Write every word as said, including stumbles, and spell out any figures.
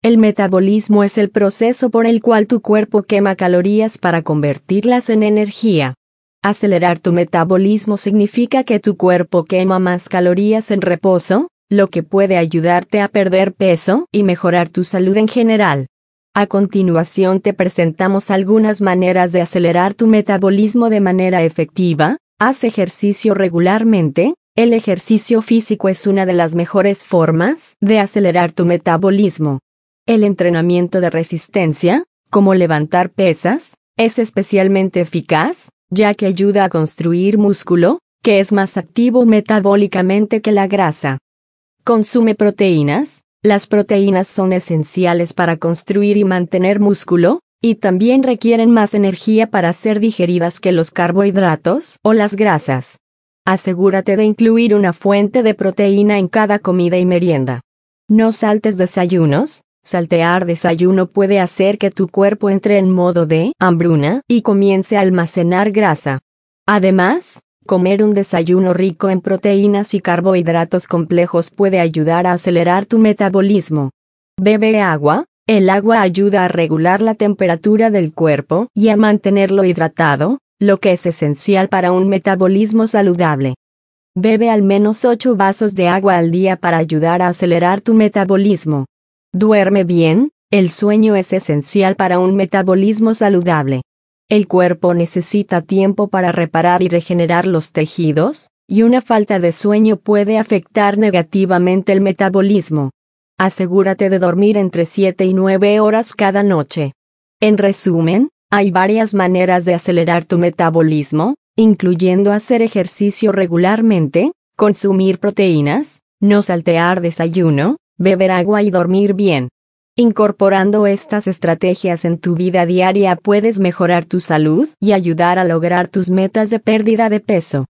El metabolismo es el proceso por el cual tu cuerpo quema calorías para convertirlas en energía. Acelerar tu metabolismo significa que tu cuerpo quema más calorías en reposo, lo que puede ayudarte a perder peso y mejorar tu salud en general. A continuación te presentamos algunas maneras de acelerar tu metabolismo de manera efectiva. Haz ejercicio regularmente. El ejercicio físico es una de las mejores formas de acelerar tu metabolismo. El entrenamiento de resistencia, como levantar pesas, es especialmente eficaz, ya que ayuda a construir músculo, que es más activo metabólicamente que la grasa. Consume proteínas. Las proteínas son esenciales para construir y mantener músculo, y también requieren más energía para ser digeridas que los carbohidratos o las grasas. Asegúrate de incluir una fuente de proteína en cada comida y merienda. No saltes desayunos. Saltear desayuno puede hacer que tu cuerpo entre en modo de hambruna y comience a almacenar grasa. Además, comer un desayuno rico en proteínas y carbohidratos complejos puede ayudar a acelerar tu metabolismo. Bebe agua. El agua ayuda a regular la temperatura del cuerpo y a mantenerlo hidratado, lo que es esencial para un metabolismo saludable. Bebe al menos ocho vasos de agua al día para ayudar a acelerar tu metabolismo. Duerme bien. El sueño es esencial para un metabolismo saludable. El cuerpo necesita tiempo para reparar y regenerar los tejidos, y una falta de sueño puede afectar negativamente el metabolismo. Asegúrate de dormir entre siete y nueve horas cada noche. En resumen, hay varias maneras de acelerar tu metabolismo, incluyendo hacer ejercicio regularmente, consumir proteínas, no saltear desayuno, beber agua y dormir bien. Incorporando estas estrategias en tu vida diaria puedes mejorar tu salud y ayudar a lograr tus metas de pérdida de peso.